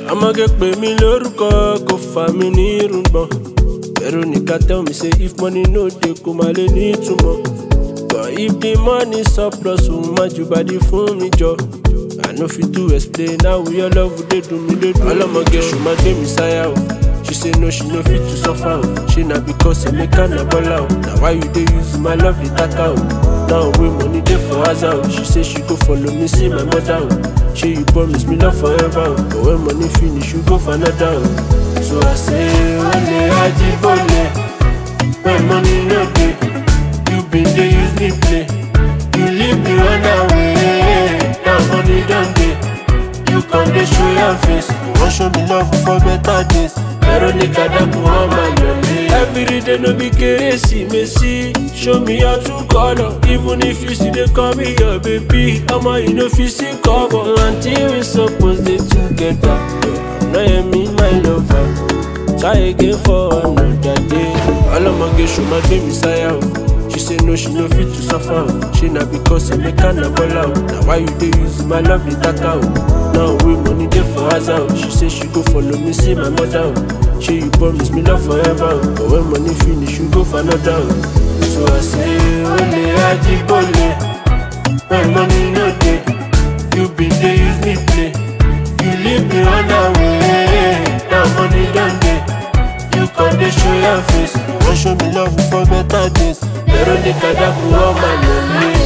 I'ma get pay me lórúkọ, kò fà mí ní irùngbọ̀n. Veronica tell me say if money no dey, kò má lè ní ìtumọ̀. But if the money surplus, má ju body fún mi jọ. I no fit to explain how your love dey do me dey do. Ọlọ́mọge ṣù má gbé mi sáyà o. She say no, she no fit to suffer o. She na because Emeka na baller o. Na why you dey use my love dey taka o? Now wey money dey for Aza o. She say she go follow me see my mother o. Shey you promise me love forever o. But when money finish you go for another o. So I say ole ajibole. When money no dey, you been dey use me play. You leave me run away. Now money don dey, you come dey show your face. You wan show me love for better days. Veronica daku on my lonely. Every day no be Keresimesi. Show me your true color. Even if you see they call me your baby, I'ma you know fi see cover. Until we suppose dey together. Now you me my lover. Try again for another day. Ọlọ́mọge ṣù má gbé mi sáyà o. She say no, she no fit to suffer o. She na because Emeka na baller o. Na why you dey use my love dey taka o? Now wey money dey for Aza o. She say she go follow me see my mother o. Shey you promise me love forever o. But when money finish you go for another o. So I say ole ajibole. When money no dey, you been dey use me play. You leave me run away. Now money don dey, you come dey show your face. You wan show me love for better days. Veronica daku on my lonely.